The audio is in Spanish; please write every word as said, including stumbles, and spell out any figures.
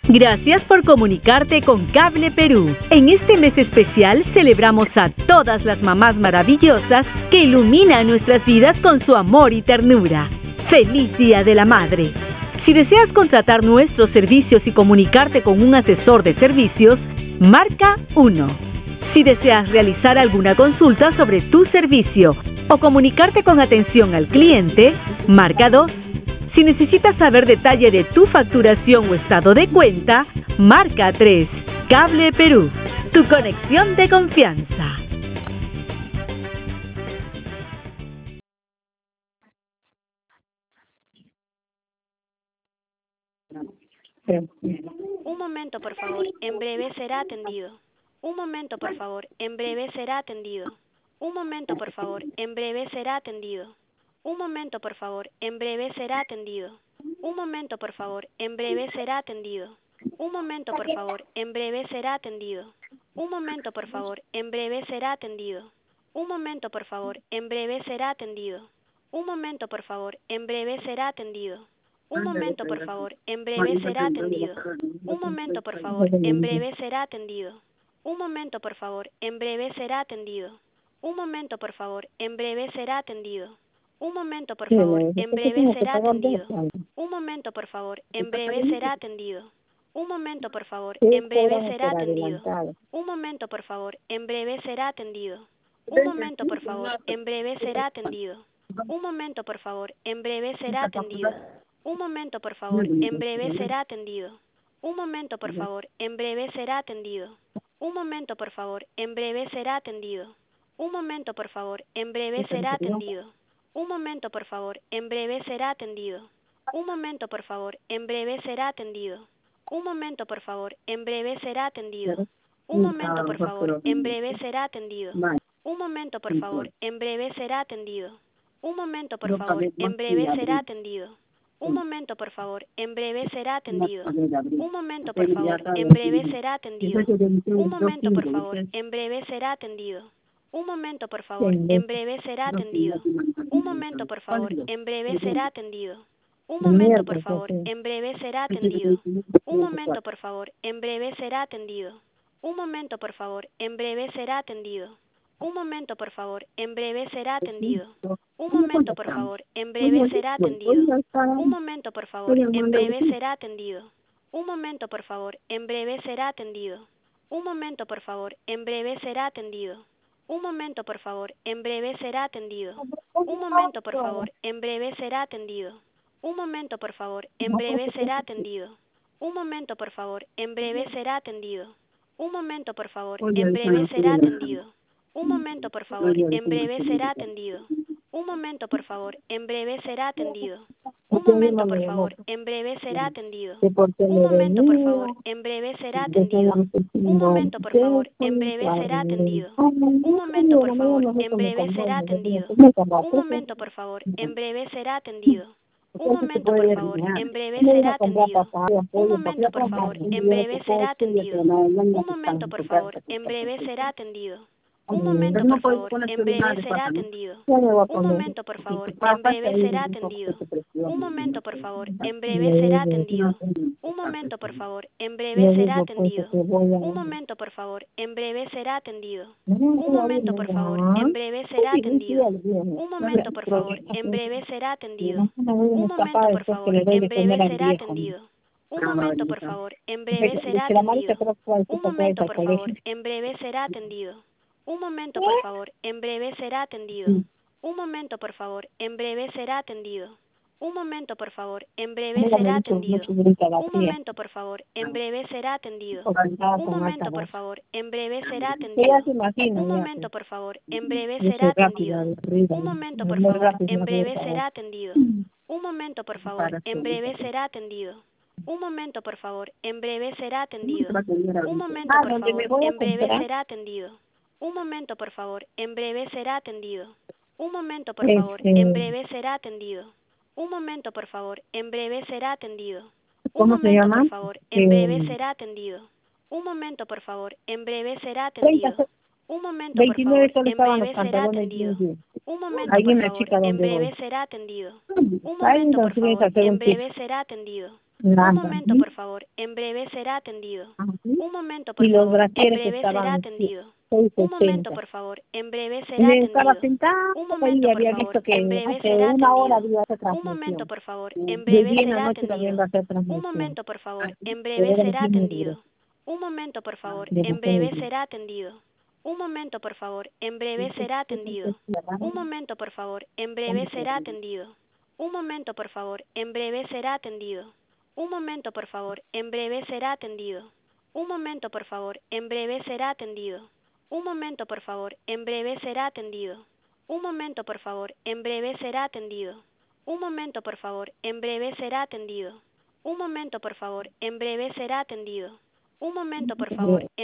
Gracias por comunicarte con Cable Perú. En este mes especial celebramos a todas las mamás maravillosas que iluminan nuestras vidas con su amor y ternura. ¡Feliz Día de la Madre! Si deseas contratar nuestros servicios y comunicarte con un asesor de servicios, marca uno. Si deseas realizar alguna consulta sobre tu servicio o comunicarte con atención al cliente, marca dos. Si necesitas saber detalle de tu facturación o estado de cuenta, marca tres. Cable Perú, tu conexión de confianza. Un momento, por favor, en breve será atendido. Un momento, por favor, en breve será atendido. Un momento, por favor, en breve será atendido. Un momento, por favor, en breve será atendido. Un momento, por favor, en breve será atendido. Un momento, por favor, en breve será atendido. Un momento, por favor, en breve será atendido. Un momento, por favor, en breve será atendido. Un momento, por favor, en breve será atendido. Un momento, por favor, en breve será atendido. Un momento, por favor, en breve será atendido. Un momento, por favor, en breve será atendido. Un momento, por favor, en breve será atendido. Un momento, por favor, en breve será atendido. Un momento, por favor, en breve será atendido. Un momento, por favor, en breve será atendido. Un momento, por favor, en breve será atendido. Un momento, por favor, en breve será atendido. Un momento, por favor, en breve será atendido. Un momento, por favor, en breve será atendido. Un momento, por favor, en breve será atendido. Un momento, por favor, en breve será atendido. Un momento, por favor, en breve será atendido. Un momento, por favor, en breve será atendido. Un momento, por favor, en breve será atendido. Un momento, por favor, en breve será atendido. Un momento, por favor, en breve será atendido. Un momento, por favor, en breve será atendido. Un momento, por favor, en breve será atendido. Un momento, por favor, en breve será atendido. Un momento, por favor, en breve será atendido. Un momento, por favor, en breve será atendido. Un momento, por favor, en breve será atendido. Un momento, por favor, en breve será atendido. Un momento, por favor, en breve será atendido. Un momento, por favor, en breve será atendido. Un momento, por favor, en breve será atendido. Un momento, por favor, en breve será atendido. Un momento, por favor, en breve será atendido. Un momento, por favor, en breve será atendido. Un momento, por favor, en breve será atendido. Un momento, por favor, en breve será atendido. Un momento, por favor, en breve será atendido. Un momento, por favor, en breve será atendido. Un momento, por favor, en breve será atendido. Un momento, por favor, en breve será atendido. Un momento, por favor, en breve será atendido. Un momento, por favor, en breve será atendido. Un momento, por favor, en breve será atendido. Un momento, por favor, en breve será atendido. Un momento, por favor, en breve será atendido. Un momento, por favor, en breve será atendido. Un momento, por favor, en breve será atendido. Un momento, por favor, en breve será atendido. Un momento, por favor, en breve será atendido. Un momento, por favor, en breve será atendido. Un momento, por favor, en breve será atendido. Un momento, por favor, en breve será atendido. Un momento, por favor, en breve será atendido. Un momento, por favor, en breve será atendido. Un momento, por favor, en breve será atendido. Un momento, por favor, en breve será atendido. Un momento, por favor, en breve será atendido. Un momento, por favor, en breve será atendido. Un momento, por favor, en breve será atendido. Un momento, por favor, en breve será atendido. Un momento, por favor, en breve será atendido. Un momento, por favor, en breve será atendido. Un momento, por favor, en breve será atendido. Un momento, por favor, en breve será atendido. Un momento, por favor, en breve será atendido. Un momento, por favor, en breve será atendido. Un momento, por favor, en breve será atendido. Un momento, por favor, en breve será atendido. Un momento, por favor, en breve será atendido. Un momento, por favor, en breve será atendido. Un momento, por favor, en breve será atendido. Un momento, por favor, en breve será atendido. Un momento, por favor, en breve será atendido. Un momento, por favor, en breve será atendido. Un momento, por favor, en breve será atendido. Un momento, por favor, en breve será atendido. Un momento, por favor, en breve será atendido. Un momento, por favor, en breve será atendido. Un momento, por favor, en breve será atendido. Un nada, momento, ¿sí? por favor. En breve será atendido. Así. Un momento, Y por los favor. En brasieres breve será estaban atendido. seis Un momento, ochenta. por favor. En breve Y será me estaba atendido. sentado Un y momento, por había favor. visto que En breve hace será una hora atendido. había esa Un momento, transmisión. por favor. En Y hoy breve día en la será noche también atendido. va a ser Un transmisión. momento, por favor. Así, En pero breve era será aquí negro, atendido. Un momento, por favor. de En mujeres. breve será atendido. Un momento, por favor. En breve será atendido. Un momento, por favor. En breve será atendido. Un momento, por favor. En breve será atendido. Un momento, por favor. En breve será atendido. Un momento, por favor. En breve será atendido. Un momento, por favor. En breve será atendido. Un momento, por favor. En breve será atendido. Un momento, por favor. En breve será atendido. Un momento, por favor. En breve será atendido. Un momento, por favor.